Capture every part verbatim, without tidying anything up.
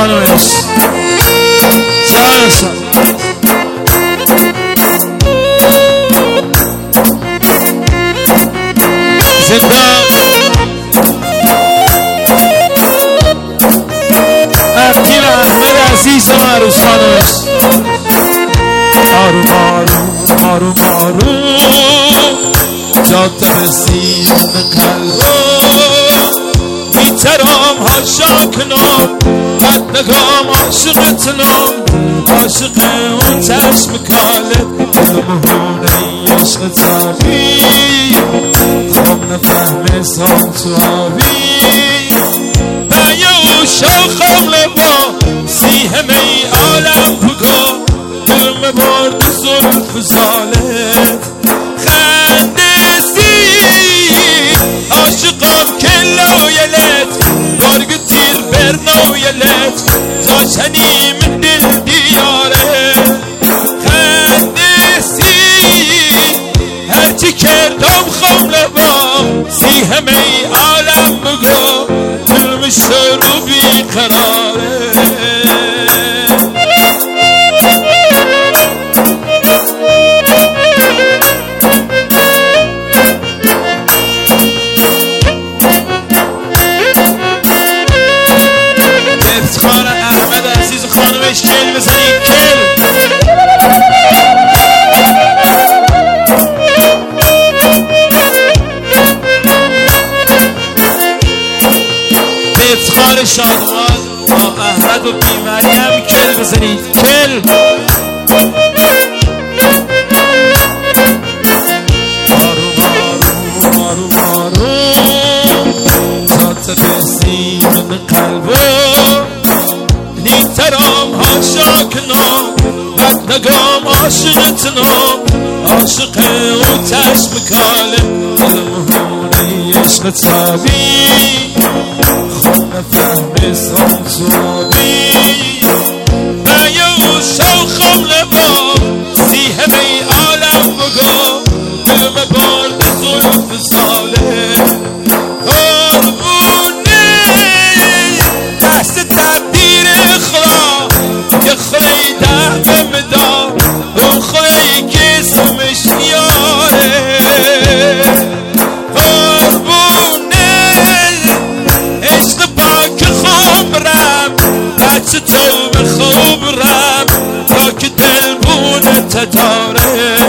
خانمش جانشان زنده افکین احمد عزیز و عروس خانمش آروم آروم آروم آروم جاده رسیم قلبم میترام هاشا کنم بد نگام عاشقتنم عاشق اون چشم کالت دلمهونه عشق تابی خب نفهمه سام تو آبی بیا و شاخم لبا سی همه عالم بگو دلم برد زلف زالت خنده سی عاشقم کلایلت بارگ تیر برنایلت تا چنی من دل دیاره خنده سی هرچی کردم خم لبا سی همه عالم بگو دلم شروع بی قراره افتخار احمد عزیز خانمش کل بزنید کل به افتخار شادمان با احمد و بیماری هم کل بزنید کل آروم آروم آروم آروم تا تبسیم قلبم نیترام هاشا کنم بد نگام عاشقتنم عاشق اون چشم کاله دلمهونه عشق تابی خود نفهمه سام تو آبی بیا و شاخم لبام سی همه عالم بگو دلم برد زلف ساله قربونه دست تبدیر خدا یه خدای ده بمدا اون خدایی که اسمش یاره قربونه عشق پاک خوبرم بچه تو به خوبرم تا که دل بونه تتاره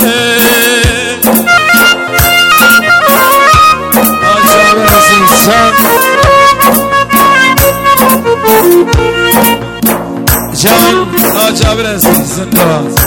آجاب عزیزان جان آجاب عزیزان